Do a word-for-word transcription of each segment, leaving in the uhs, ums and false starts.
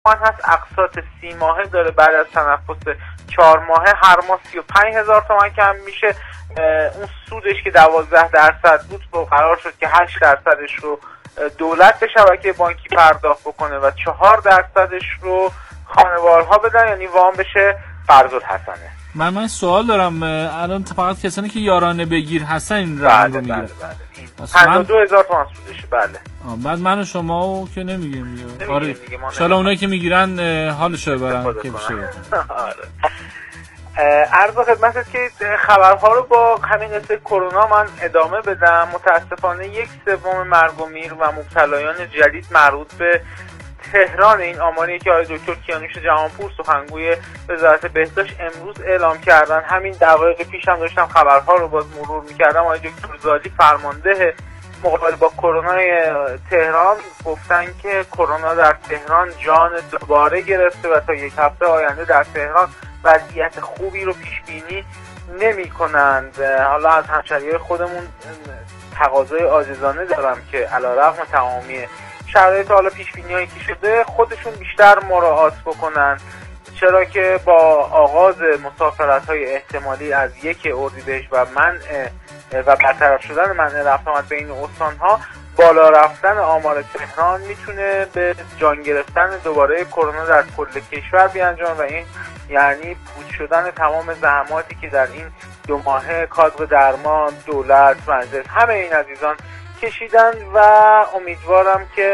هست، اقساط سی ماهه داره بعد از تنفس چهار ماهه هر ماه سی و پنج هزار تومان کم میشه. اون سودش که دوازده درصد بود با قرار شد که هشت درصدش رو دولت به شبکه بانکی پرداخت بکنه و چهار درصدش رو خانوارها بدن، یعنی وام بشه قرض الحسنه. من من سوال دارم، الان فقط کسانی که یارانه بگیر هستن این رقم رو میگیرن؟ بله بله پنجاه و دو هزار تومان سودشه. بله. آه بعد من و شما که نمیگیم دیگه. آره ان شاءالله اونایی که میگیرن حالشو ببرن که بشه. آره. عرض خدمتت که خبرها رو با همین قصه کرونا من ادامه بدم. متاسفانه یک سوم مرگ و میر و مبتلایان جدید مربوط به تهران، این آماری که آقای دکتر کیانوش جهانپور سخنگوی وزارت بهداشت امروز اعلام کردن. همین دقایق پیش هم داشتم خبرها رو باز مرور میکردم. آقای دکتر زالی فرمانده مقابله با کرونا تهران گفتن که کرونا در تهران جان دوباره گرفته و تا یک هفته آینده در تهران وضعیت خوبی رو پیش بینی نمی کنند. حالا از همشهریای خودمون تقاضای عاجزانه دارم که علیرغم تمامی شرایط حالا پیش بینی هایی که شده خودشون بیشتر مراعات بکنن، چرا که با آغاز مسافرت های احتمالی از یک اردیبهشت و منع و برطرف شدن منع رفت آمد بین استان ها، بالا رفتن آمار تهران میتونه به جان گرفتن دوباره کرونا در کل کشور بیانجام و این یعنی پوچ شدن تمام زحماتی که در این دو ماهه کادر درمان، دولت، مجلس، همه این عزیزان کشیدن و امیدوارم که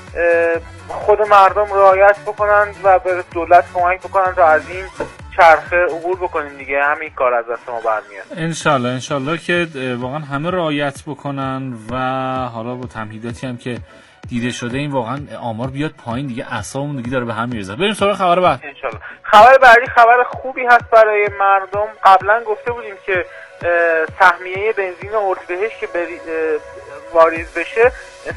خود مردم رعایت بکنن و به دولت کمک بکنن تا از این چرخه عبور بکنیم دیگه. همین کار از دست ما برمیاد. انشالله انشالله که واقعا همه رعایت بکنن و حالا با تمهیداتی هم که دیده شده این واقعا آمار بیاد پایین دیگه، اعصابمون دیگه داره به هم میریزه. بریم سراغ خبر بعد. انشالله. خبر بعدی خبر خوبی هست برای مردم. قبلا گفته بودیم که سهمیه بنزین اردیبهشت که واریز بشه،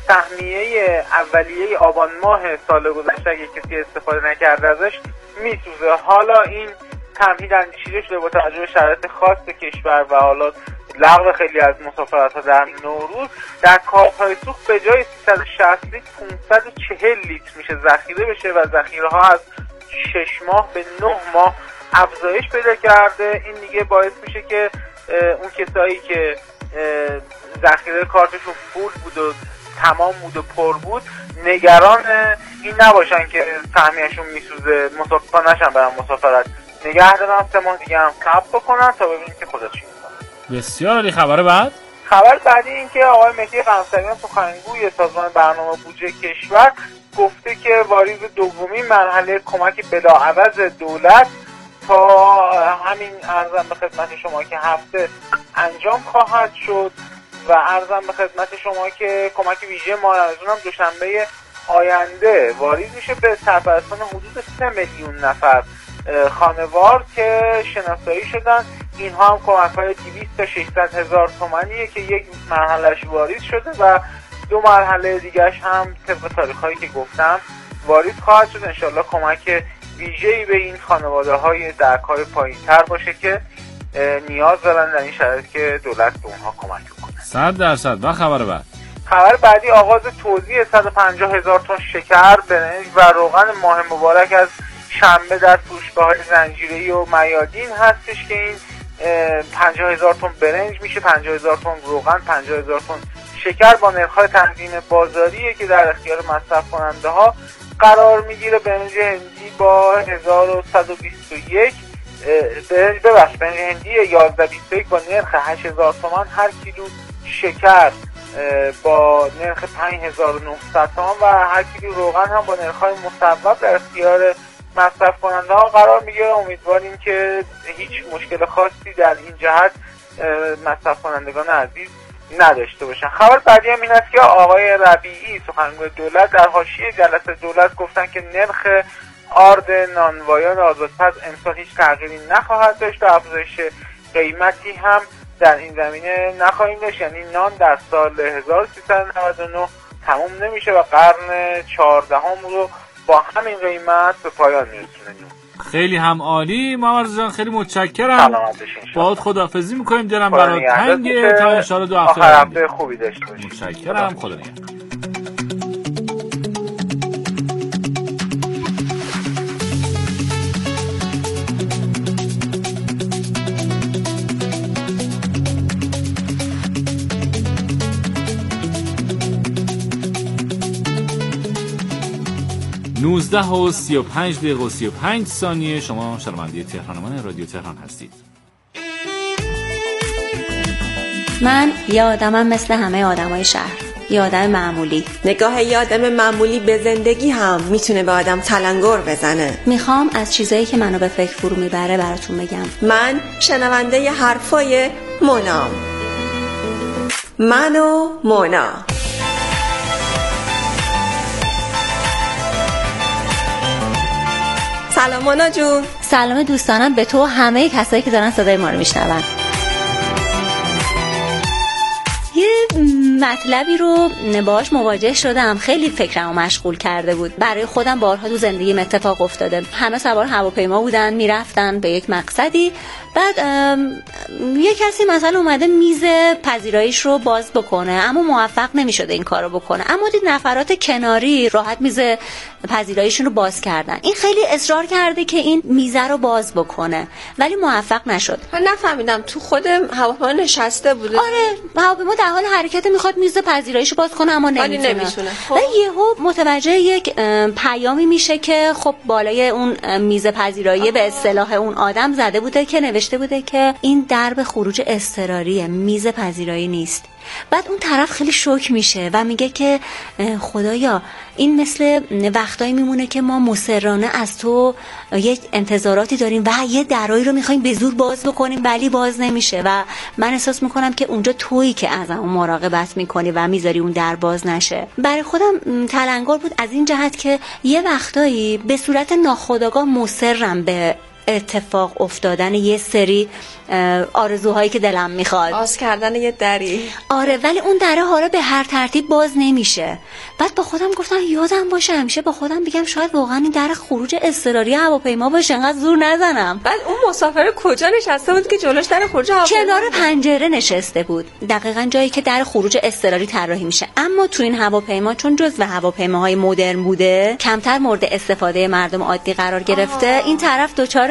سهمیه اولیه آبان ماه سال گذشته اگه کسی استفاده نکرده ازش میسوزه. حالا این تمهید اندیشیده شده با توجه به شرایط خاص کشور و حالا لغو خیلی از مسافرت‌ها در نوروز، در کارت‌های سوخت به جای سیصد و شصت لیتر پانصد و چهل لیتر میشه ذخیره بشه و ذخیره‌ها از شش ماه به نه ماه افزایش پیدا کرده. این دیگه باعث میشه که اون کسایی که ذخیره کارتشون فول بود و تمام بود و پر بود نگران این نباشن که سهمیه‌شون میسوزه، مسافر نشن برن مسافرت، نگه دارن سه ماه دیگه هم صبر بکنن تا ببینیم که خدا چی میکنه. بسیار عالی. خبر بعد خبر بعدی این که آقای مهدی قمصریان سخنگوی سازمان برنامه بودجه کشور گفته که واریز دومین مرحله کمک بلاعوض دولت تا همین ارزم به خدمت شما که هفته انجام خواهد شد و ارزم به خدمت شما که کمک ویژه ماه رمضان هم دوشنبه آینده واریز میشه به سرپرستان حدود سه میلیون نفر خانوار که شناسایی شدن. اینها هم کمک های دویست تا ششصد هزار تومانیه که یک مرحلهش واریز شده و دو مرحله دیگرش هم طبق تاریخ هایی که گفتم واریز خواهد شد. انشالله کمک ویژه‌ای به این خانواده های درک‌های پایین‌تر باشه که نیاز دارن در این شرایط که دولت به اونها کمک بکنه. صد درصد. و خبر بعد خبر بعدی آغاز توزیع صد و پنجاه هزار تن شکر، برنج و روغن ماه مبارک از شنبه در فروشگاه‌های زنجیره‌ای و میادین هستش که این پنجاه هزار تن برنج میشه، پنجاه هزار تن روغن، پنجاه هزار تن شکر با نرخ‌های تنظیم بازاریه که در اختیار مصرف کننده ها قرار میگیره. برنج هندی با هزار و صد و بیست و یک برنج ببخش برنج هندی یازده بیست و یک با نرخ هشت هزار تومان، هر کیلو شکر با نرخ پنج هزار و نهصد تومان و هر کیلو روغن هم با نرخ‌های مصوب در اختیار مصرف کننده ها قرار میگیره. امیدواریم که هیچ مشکل خاصی در این جهت مصرف کنندگان عزیز نداشته باشن. خبر بعدی هم این است که آقای ربیعی سخنگوی دولت در حاشیه جلسه دولت گفتن که نرخ آرد نانوایان آزادپز امسال هیچ تغییری نخواهد داشت و افزایش قیمتی هم در این زمینه نخواهیم داشت. یعنی نان در سال هزار و سیصد و نود و نه تموم نمیشه و قرن چهاردهم رو با همین قیمت به پایان میرسونیم. خیلی هم عالی محمد جان، خیلی متشکرم. باهات خداحافظی میکنیم، دلم برات تنگه تا ان شاءالله دو هفته آخر هفته خوبی داشته باشید. متشکرم. خدا نگهدار. نوزده و سی و پنج دقیقه و سی و پنج ثانیه. شما شنونده تهرانمان رادیو تهران هستید. من یه آدمم مثل همه آدمای شهر، یه آدم معمولی. نگاه یه آدم معمولی به زندگی هم میتونه به آدم تلنگر بزنه. میخوام از چیزایی که منو به فکر فرو میبره براتون بگم. من شنونده ی حرفای مونا. من و مونا. سلام مونا جون. سلام دوستانم به تو و همه کسایی که دارن صدای ما رو میشنون. یه مطلبی رو باهاش مواجه شدم، خیلی فکرمو مشغول کرده بود. برای خودم بارها تو زندگیم اتفاق افتاده. همه سوار هواپیما بودن، میرفتن به یک مقصدی، بعد یه کسی مثلا اومده میز پذیراییش رو باز بکنه اما موفق نمیشده این کارو بکنه، اما دید نفرات کناری راحت میز پذیراییشون رو باز کردن. این خیلی اصرار کرده که این میز رو باز بکنه ولی موفق نشد. من نفهمیدم تو خود هواپیما نشسته بوده؟ آره، هواپیما در حال حرکت، میخواد میز پذیراییشو باز کنه اما نمیتونه. نمیتونه. و یهو متوجه یک پیامی میشه که خب بالای اون میز پذیرایی به اصطلاح اون آدم زده بوده که نوشته بوده که این درب خروج اضطراریه، میز پذیرایی نیست. بعد اون طرف خیلی شوک میشه و میگه که خدایا این مثل وقتایی میمونه که ما مصرانه از تو یک انتظاراتی داریم و یه درایی رو میخوایم به زور باز بکنیم ولی باز نمیشه و من احساس میکنم که اونجا تویی که از اون مراقبت میکنی و میذاری اون در باز نشه. برای خودم تلنگر بود از این جهت که یه وقتایی به صورت ناخودآگاه مصرم به اتفاق افتادن یه سری آرزوهایی که دلم میخواد، باز کردن یه دری. آره، ولی اون دره ها رو به هر ترتیب باز نمیشه. بعد با خودم گفتم یادم باشه همیشه با خودم بگم شاید واقعا این در خروج اضطراری هواپیما باشه، انقدر زور نزنم. بعد اون مسافر کجا نشسته بود که جلوش در خروج هواپیما؟ کنار پنجره نشسته بود، دقیقاً جایی که در خروج اضطراری طراحی میشه. اما تو این هواپیما چون جزو هواپیماهای مدرن بوده، کمتر مورد استفاده مردم عادی قرار گرفته. آه. این طرف دچار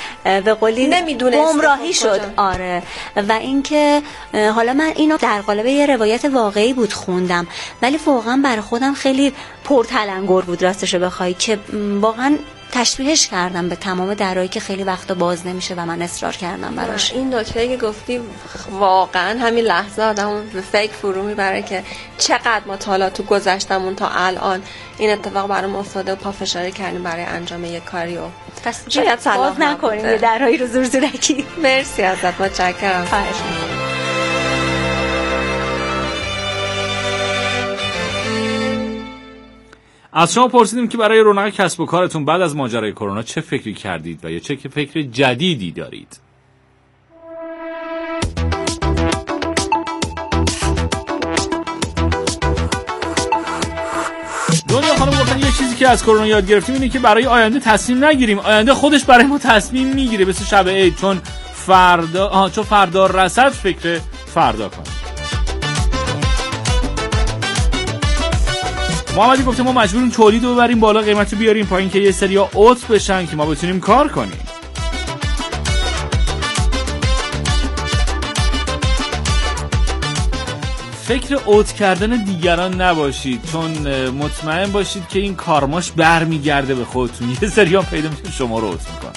به قولی گمراهی شد. آره، و اینکه حالا من اینو در قالب یه روایت واقعی بود خوندم ولی واقعا برای خودم خیلی پرتلنگر بود راستش رو بخوای، که واقعا تشبیهش کردم به تمام درایی که خیلی وقتا باز نمیشه و من اصرار کردم براش. این نکته که گفتی واقعا همین لحظه آدمو به فکر فرو میبره که چقدر ما تا حالا تو گذشتمون تا الان این اتفاق برام افتاده و پافشاری کردیم برای انجام یک کاری و پس شاید باز نکنیم یه درایی رو زور زورکی. مرسی ازت، متشکرم. خواهش می‌کنم. از شما پرسیدیم که برای رونق کسب و کارتون بعد از ماجرای کرونا چه فکری کردید و یا چه فکر جدیدی دارید. دنیا خانم گفتن یه چیزی که از کرونا یاد گرفتیم اینه که برای آینده تصمیم نگیریم، آینده خودش برای ما تصمیم میگیره، مثل شب عید، چون فردا آها چون فردا رسد فکر فردا کنیم. محمدی گفته ما مجبوریم تولید رو ببریم بالا، قیمت رو بیاریم پایین که یه سریا اوت بشن که ما بتونیم کار کنیم. فکر اوت کردن دیگران نباشید، چون مطمئن باشید که این کارماش برمیگرده به خودتون. یه سریا پیدا میشه شما رو اوت میکنه.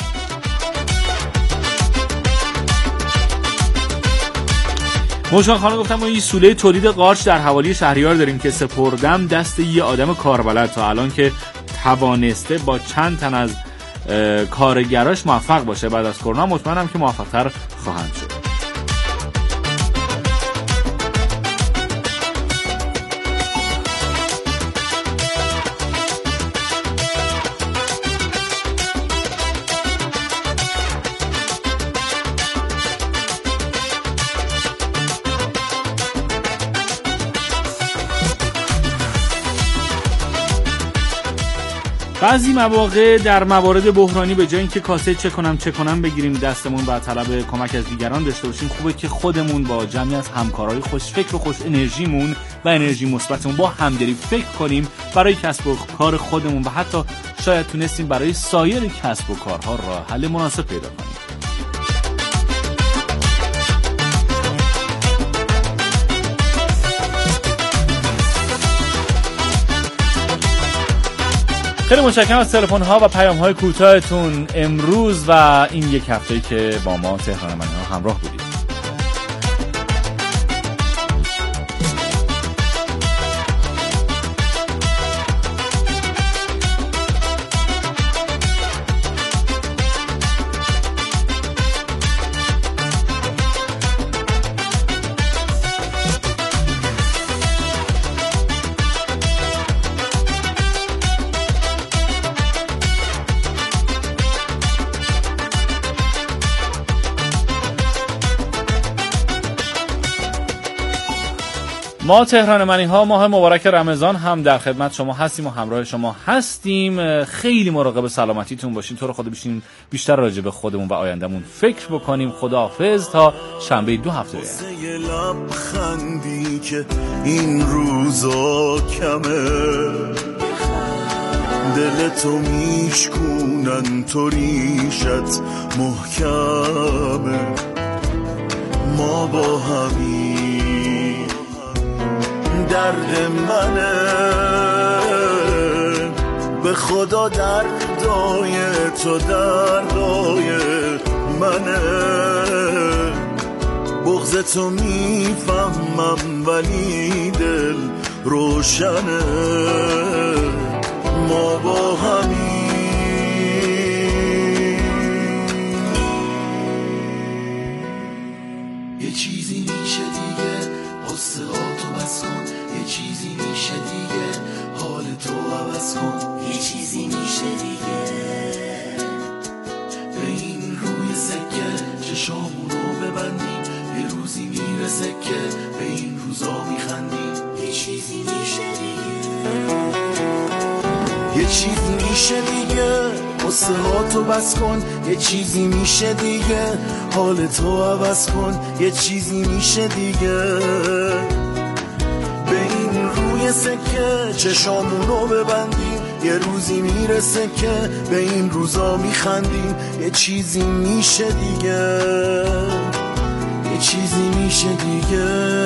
موشان خانم گفتم ما یه سوله تولید قارچ در حوالی شهریار داریم که سپردم دست یه آدم کاربلد، تا الان که توانسته با چند تن از کارگراش موفق باشه. بعد از کرونا مطمئنم که موفق‌تر خواهند شد. بعضی مواقع در موارد بحرانی به جای اینکه کاسه چه کنم چه کنم بگیریم دستمون و طلب کمک از دیگران داشته باشیم، خوبه که خودمون با جمعی از همکارای خوش فکر و خوش انرژیمون و انرژی مثبتمون با همدلی فکر کنیم برای کسب و کار خودمون و حتی شاید تونستیم برای سایر کسب و کارها راه حل مناسب پیدا کنیم. خیلی متشکرم از تلفن ها و پیام های کوتاهتون امروز و این یک هفته‌ای که با ما تهران منی ها همراه بودید. ما تهران منی ها ماه مبارک رمضان هم در خدمت شما هستیم و همراه شما هستیم. خیلی مراقب سلامتیتون باشین، تو رو خدا بشین بیشتر راجع به خودمون و آیندمون فکر بکنیم. خداحافظ تا شنبه دو هفته دیگه. لبخندی که این روزا کمه، دل تو میشکونن تو ریشت محکمه، ما با همین درد منه، به خدا دردای تو دردای منه، بغض تو میفهمم ولی دل روشنه، ما با همین. یه چیزی میشه دیگه قصه ها تو بس کن، یه چیزی میشه دیگه حال تو عوض کن، یه چیزی میشه دیگه به این روی سکه چشامونو ببندیم، یه روزی میرسه که به این روزا میخندیم، یه چیزی میشه دیگه، یه چیزی میشه دیگه قصه ها تو بس کن، یه چیزی میشه دیگه حال تو عوض کن، یه چیزی میشه دیگه به این روی سکه چشامونو ببندیم، یه روزی میرسه که به این روزا میخندیم، یه چیزی میشه دیگه، یه چیزی میشه دیگه.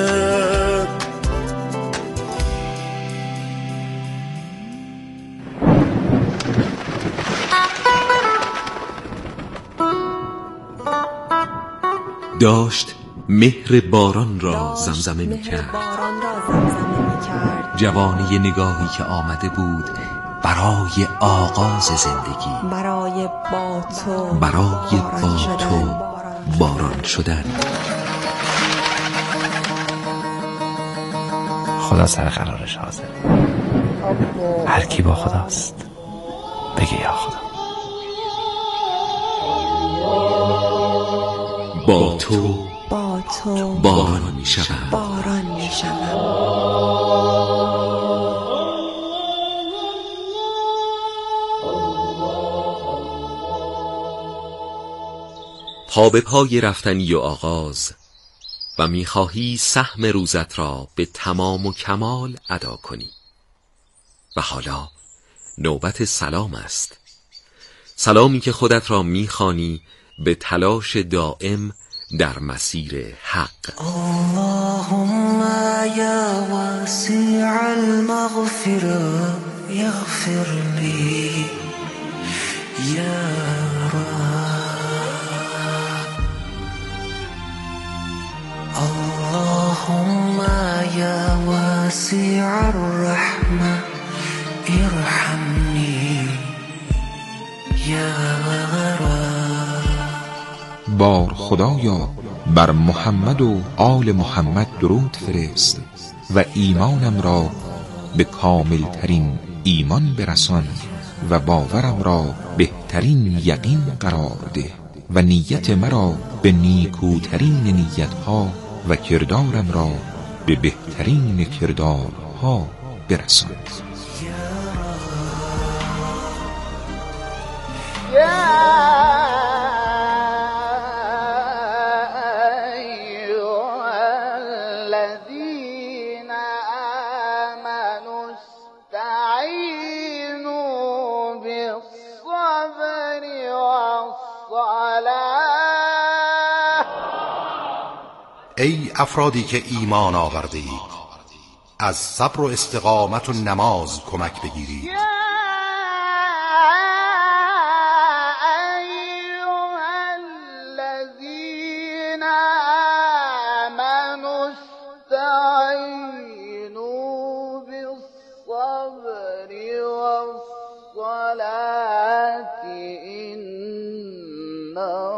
داشت مهر باران را زمزمه می کرد، جوانی نگاهی که آمده بود برای آغاز زندگی، برای با تو برای با تو باران شدن. خدا سر قرارش حاضر، هر کی با خداست بگه یا خدا. با تو با تو باران می شود، باران می شود. پا به پای رفتنی و آغاز و می خواهی سهم روزت را به تمام و کمال ادا کنی و حالا نوبت سلام است، سلامی که خودت را می خوانی به تلاش دائم در مسیر حق. اللهم یا واسع المغفرة یغفر لی یا رب، اللهم یا واسع الرحمة ارحمنی یا رب. بار خدایا بر محمد و آل محمد درود فرست و ایمانم را به کامل ترین ایمان برسان و باورم را بهترین یقین قرار ده و نیت مرا به نیکوترین نیتها و کردارم را به بهترین کردارها برسان. ای افرادی که ایمان آورده اید، از صبر و استقامت و نماز کمک بگیرید إن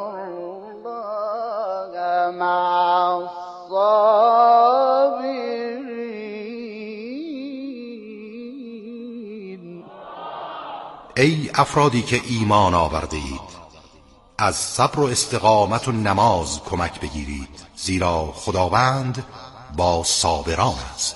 الله مع الصابرين. ای افرادی که ایمان آورده اید، از صبر و استقامت و نماز کمک بگیرید، زیرا خداوند با صابران است.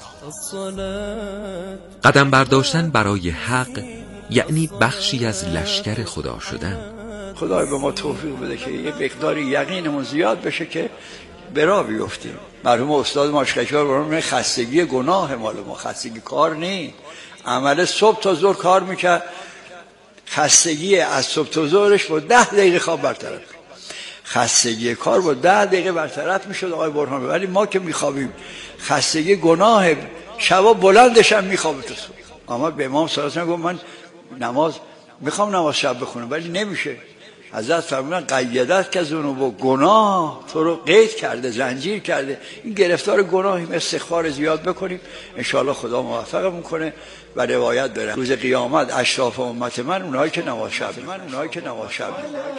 قدم برداشتن برای حق یعنی بخشی از لشکر خدا شدن. خدای به ما توفیق بده که یه مقداری یقینمون زیاد بشه که به راه بیفتیم. مرحوم استاد ماشکشار برام خستگی گناه مال ما، خستگی کار نی. عمل صبح تا ظهر کار میکرد، خستگی از صبح تا ظهرش با ده دقیقه خواب برطرف، خستگی کار با ده دقیقه برطرف میشد آقای برهان. ولی ما که میخوابیم خستگی گناه شبا بلندش هم میخوابه تو صبح. اما به امام صلی الله علیه و آله گفت من نماز میخوام نماز شب بخونم ولی نمیشه. حضرت فرمودن قیدت که ذنوب، گناه تو رو قید کرده، زنجیر کرده. این گرفتار گناهیم، استغفار زیاد بکنیم انشاءالله خدا موفقمون کنه. و روایت داره روز قیامت اشراف امت من اونایی که نماز شب من اونایی که نماز شب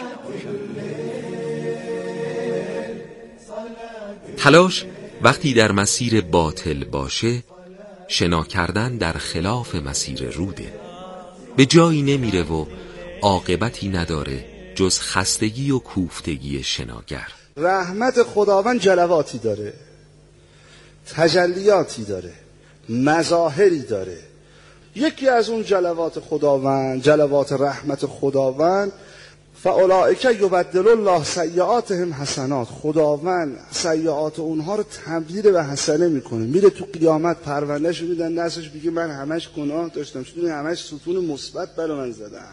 تلاش وقتی در مسیر باطل باشه، شنا کردن در خلاف مسیر روده، به جایی نمیره و عاقبتی نداره جز خستگی و کوفتگی شناگر. رحمت خداوند جلواتی داره، تجلیاتی داره، مظاهری داره. یکی از اون جلوات خداوند، جلوات رحمت خداوند، فاولئک یبدل الله سیئاتهم حسنات، خداوند سیئات اونها رو تبدیل به حسنه میکنه. میره تو قیامت پروندهشو میدن دستش، میگه من همش گناه داشتم، چون همش ستون مثبت برای من زدن.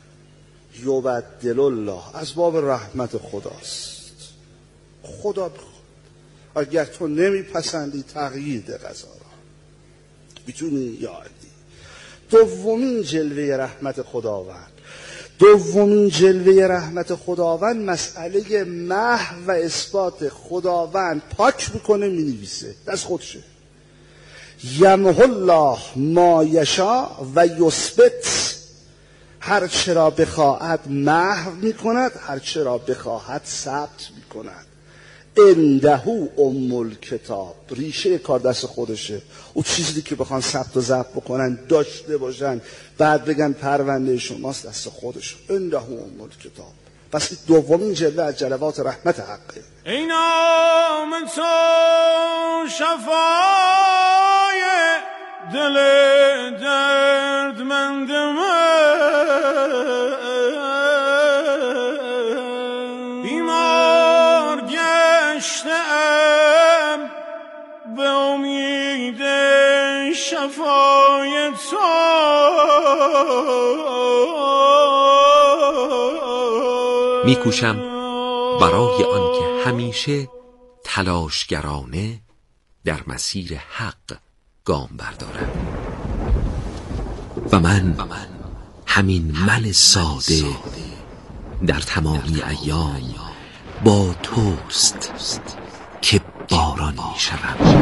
یبدل الله از باب رحمت خداست. خدا بخواد اگر تو نمیپسندی تغییر ده قضا را میتونی یادی. دومین جلوه رحمت خداوند دومین جلوه رحمت خداوند مسئله محو و اثبات. خداوند پاک میکنه مینویسه، دست خودشه. یمحو الله ما یشاء و یثبت، هر چرا بخواهد محو میکند، هر چرا بخواهد ثبت میکند. عنده ام الکتاب، ریشه کار دست خودشه. او چیزی که بخوان ثبت و ضبط بکنن داشته باشن بعد بگن پرونده شماست، دست خودشون. عنده ام الکتاب. پس دومین جلوه از جلوات رحمت حقه. ای نام تو شفای دل دردمند من، بیمار گشتم به امید شفای تو. میکوشم برای آنکه همیشه تلاشگرانه در مسیر حق گام بردارم. و من همین من ساده در تمامی ایام با توست که باران میشوم.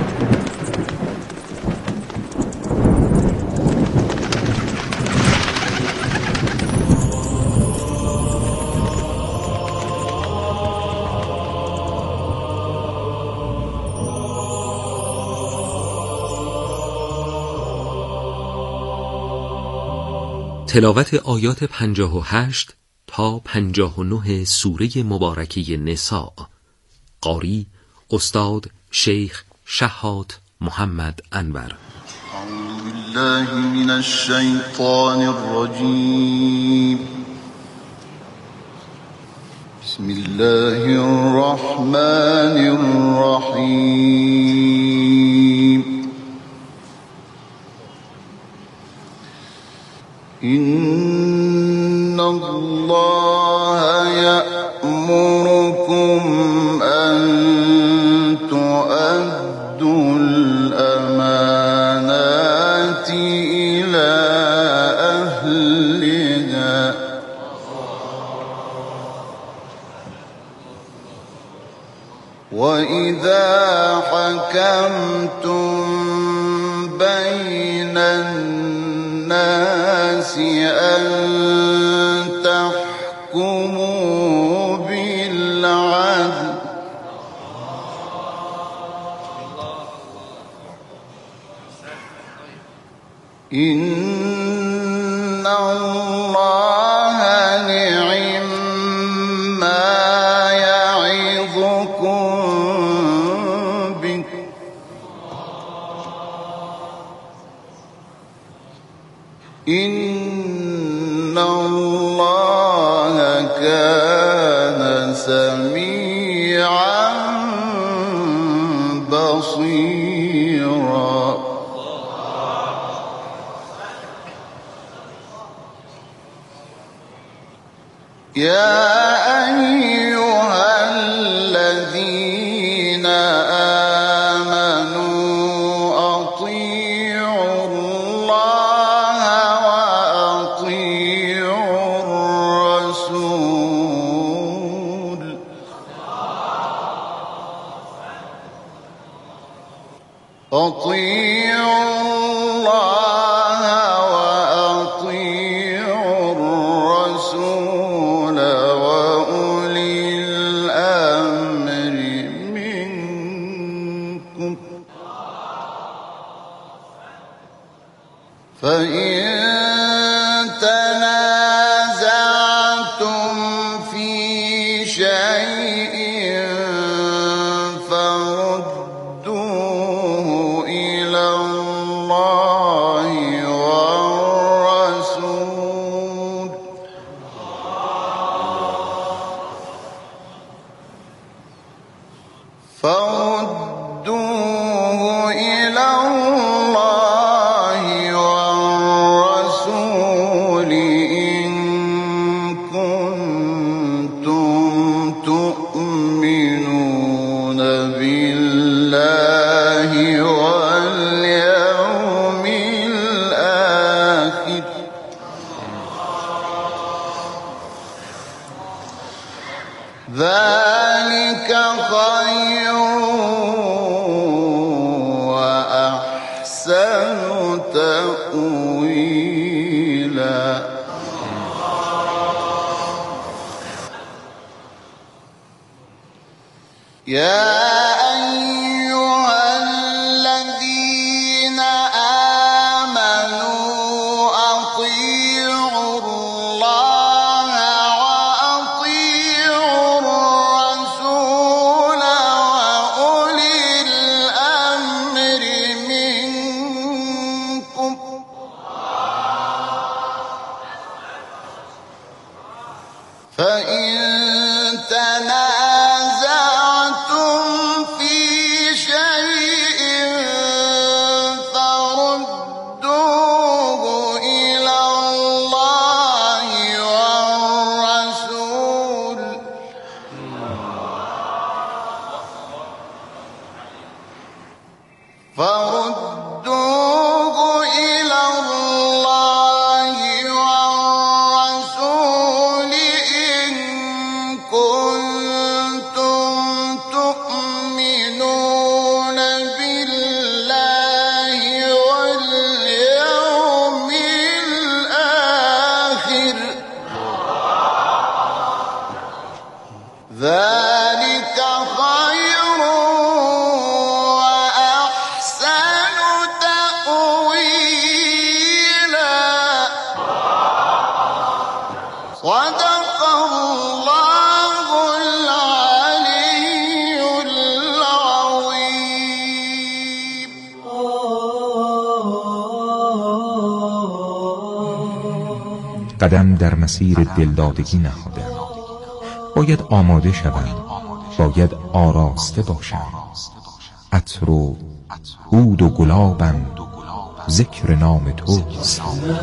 تلاوت آیات پنجاه و هشت تا پنجاه و نه سوره مبارکه نساء. قاری استاد شیخ شهات محمد انور. اعوذ بالله من الشیطان الرجیم. بسم الله الرحمن الرحیم. إن الله يأمركم أن تؤدوا الأمانات إلى أهلها وإذا حكمتم بين الناس أن يحكموا بالعدل إن الله نعم ما يعظكم به إن الله كان سميعا بصيرا يا أيها الذين آمنوا أطيعوا الله وأطيعوا الرسول أطيعوا الله وأطيعوا الرسول وأولي الأمر منكم فإن تنازعتم في شيء فردوه إلى الله والرسول فردوه إلى الله والرسول إن كنتم تؤمنون بالله واليوم الآخر ذلك خير وأحسن تأويلا يا أيها الذين آمنوا أطيعوا الله وأطيعوا الرسول وأولي الأمر منكم فإن تنازعتم في شيء فردوه إلى الله والرسول فردوه إلى الله والرسول إن كنتم تؤمنون بالله واليوم الآخر ذلك خير وأحسن تأويلا صدق الله العلي العظيم قدم در مسیر دلدادگی نهادم. باید آماده شوم، باید آراسته باشم. عطر و عود و گلابم ذکر نام توست.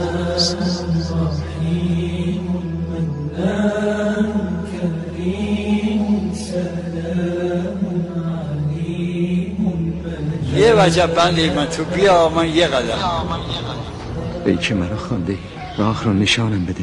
یه وجب بندی من تو بیا من یه قدم ای که مرا خوانده راه رو نشانم بده.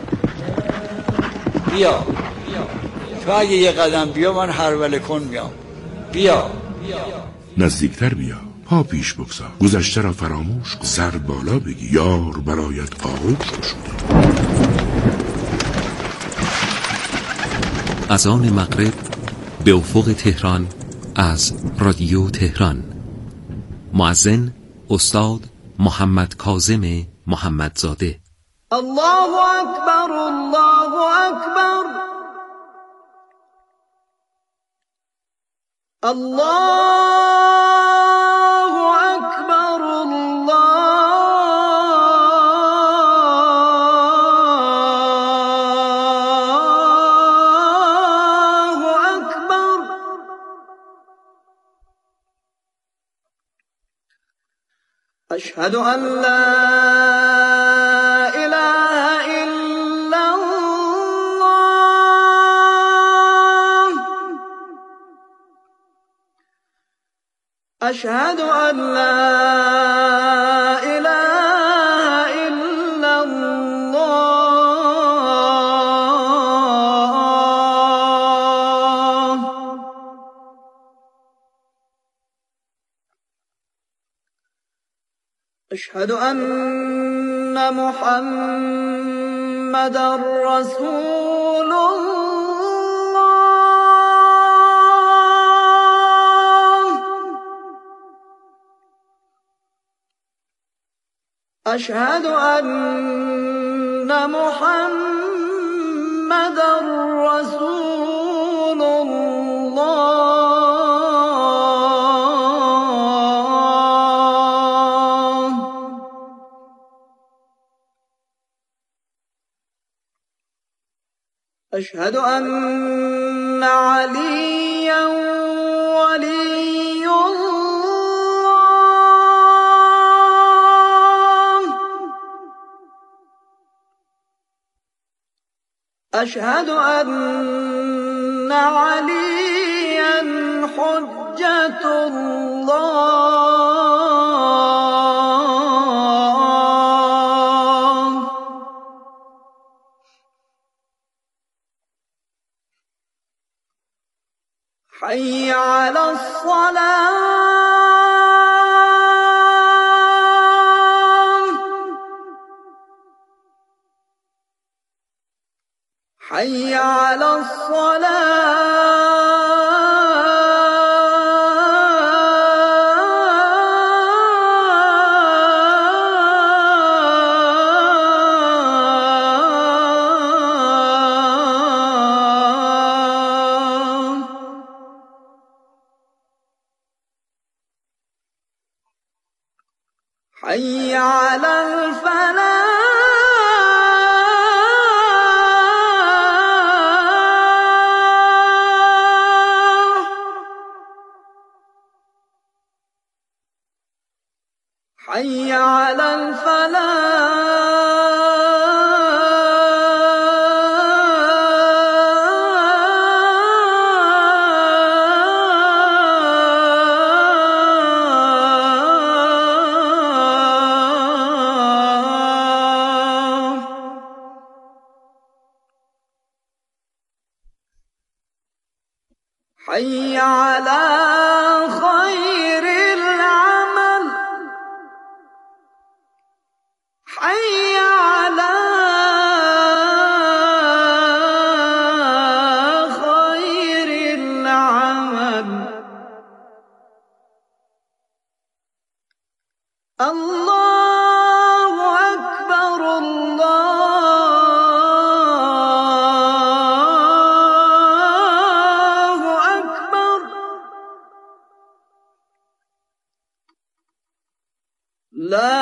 بیا تو اگه یه قدم بیا من هر وله کن میام. بیا نزدیکتر بیا، پا پیش بگذار، گذشته را فراموش کن، سر بالا بگی، یار برایت آغوش گشوده. اذان مغرب به افق تهران از رادیو تهران. مؤذن استاد محمد کاظم محمدزاده. الله اکبر، الله اکبر، الله اکبر، الله اکبر. اشهد ان لا أشهد أن لا إله إلا الله. أشهد أن محمدًا رسول الله. أشهد أن محمدًا رسول الله. أشهد أن عليًّا ولي الله. أشهد أن عليًّا حجة الله. حي على الصلاة، حي على الصلاة. حي على الفلاح، حي على الفلاح. حي على خير العمل، حي على خير العمل. الله أكبر، الله أكبر. لا